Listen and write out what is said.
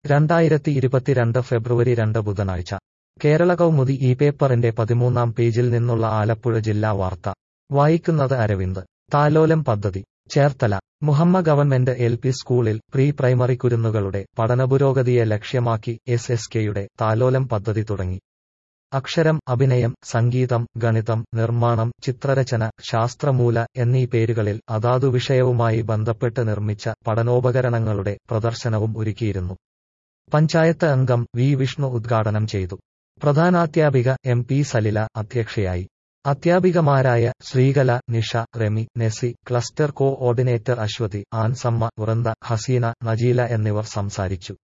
2022 ഫെബ്രുവരി 2 ബുധനാഴ്ച കേരള കൗമുദി ഈ പേപ്പറിന്റെ 13-ാം പേജിൽ നിന്നുള്ള ആലപ്പുഴ ജില്ലാ വാർത്ത വായിക്കുന്നത് അരവിന്ദ്. താലോലം പദ്ധതി ചേർത്തല. Muhamma government LP. സ്കൂളിൽ പ്രീ പ്രൈമറി കുരുന്നുകളുടെ പഠനപുരോഗതിയെ ലക്ഷ്യമാക്കി എസ്.എസ്.കെയുടെ താലോലം പദ്ധതി തുടങ്ങി. അക്ഷരം, അഭിനയം, സംഗീതം, ഗണിതം, നിർമ്മാണം, ചിത്രരചന, ശാസ്ത്രമൂല എന്നീ പേരുകളിൽ അതാതു വിഷയവുമായി ബന്ധപ്പെട്ട് നിർമ്മിച്ച പഠനോപകരണങ്ങളുടെ പ്രദർശനവും ഒരുക്കിയിരുന്നു. പഞ്ചായത്ത് അംഗം വി. വിഷ്ണു ഉദ്ഘാടനം ചെയ്തു. പ്രധാനാധ്യാപിക എം.പി. സലില അധ്യക്ഷയായി. അധ്യാപികമാരായ ശ്രീകല, നിഷ, റെമി, നെസി, ക്ലസ്റ്റർ കോ-ഓർഡിനേറ്റർ അശ്വതി, ആൻസമ്മ, വൃന്ദ, ഹസീന, നജീല എന്നിവർ സംസാരിച്ചു.